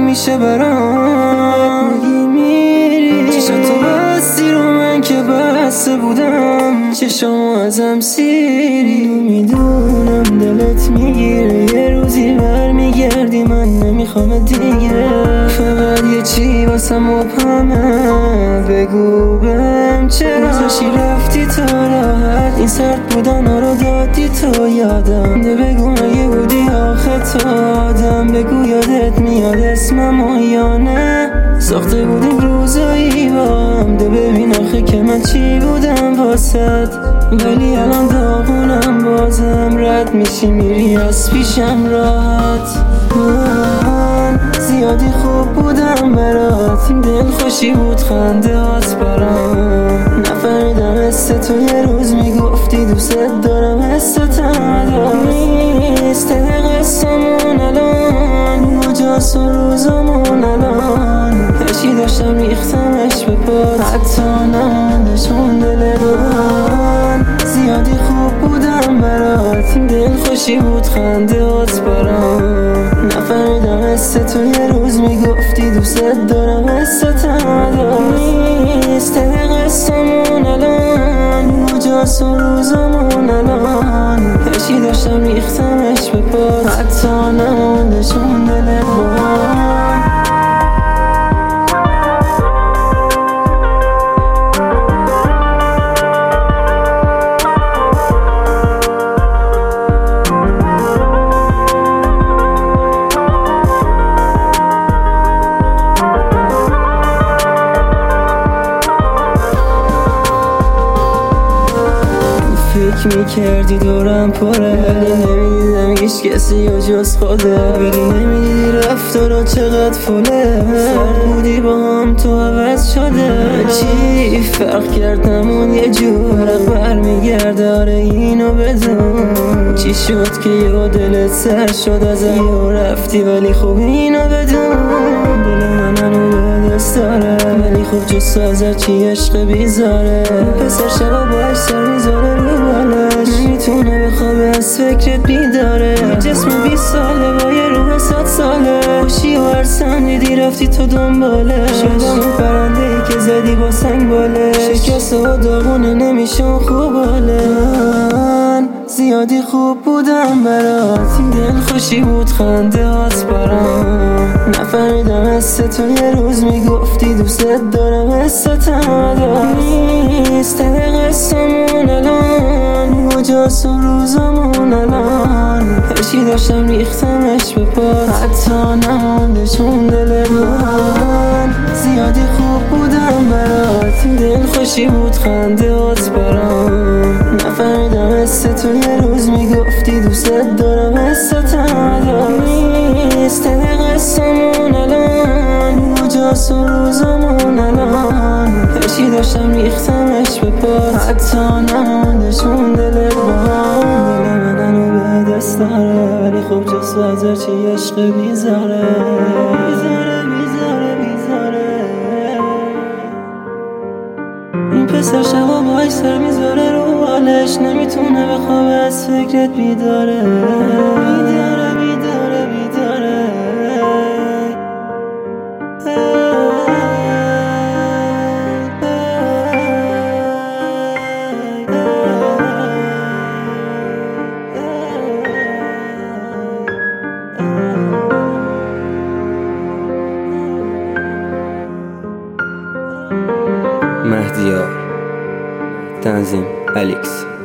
میشه برام. میری چشاتو بستی رو من که بسته بودم، چشامو ازم سیری. میدونم دلت میگیره یه روزی برمیگردی، من نمیخوام دیگه. فقط یه چی واسم مبهمه، بگو بهم چرا زاشی رفتی تا راحت. این سرد بودن رو دادی تو یادم، ده بگو مگه بودی آخه تو آدم. بگو یادت میاد اسمم یا نه، ساخته بودیم روزایی با هم. ده ببین آخه که من چی بودم واسد، ولی الان داغونم بازم. رد میشی میری از پیشم راحت. من زیادی خوب بودم برات، دل خوشی بود خنده هات برام. نفهمیدم مثل تو یه روز میگفتی دوست دارم، حستم نیست قصمون الان. کجاست و روزمون الان، هرچی داشتم ریختمش به پات، حتی نموندشون دل من. زیادی خوب بودم برات، دل خوشی بود خنده هات برام. نفهمیدم مثل تو یه روز میگفتی دوست دارم، حستم نیست قصمون الان. کجاست و روزمون الان، هرچی داشتم ریختمش به پات، حتی نموندشون دل من. فکر میکردی دورم پره، ولی نمیدیدم هیچ کسی و جز خوده. ولی نمیدیدی رفتارا چقدر فله، سر بودی با هم تو عوض شده. چی فرق کرد نمون یه جور برمیگرده، آره اینو بدون. چی شد که یه دلت سر شد ازم و رفتی، ولی خب اینو بدون. دل من هنو به دست داره، ولی خب جز ازر چی عشق بیزاره. پسر شبا باش سر میذاره رو بالش، نمیتونه بخوابه از فکرت بیداره. جسم 20 ساله با یه روح 100 ساله، خوشی و هر سندیدی رفتی تو دنباله. شدم اون پرنده ای که زدی با سنگ باله، شکسته و داغونه نمیشون خوباله. من زیادی خوب بودم برات، دل خوشی بود خنده هات برام. نفهمیدم مثل تو یه روز میگفتی دوست دارم، حستم نیست قصمون الان. کجاست و روزمون الان، هرچی داشتم ریختمش به پات، حتی نموندشون دل من. زیادی خوب بودم برات، دل خوشی بود خنده هات برام. نفهمیدم مثل تو یه روز میگفتی دوست دارم، حستم نیست قصمون الان. کجاست و روزمون الان، هرچی داشتم ریختمش به پات، حتی نموندشون دل من. دل من هنو به دست داره، ولی خب جز ازر چی عشق بیزاره. این پسر شبا باش سر میذاره رو حالش، نمیتونه بخوابه از فکرت بیداره. مهدیار، تنظیم الیکس.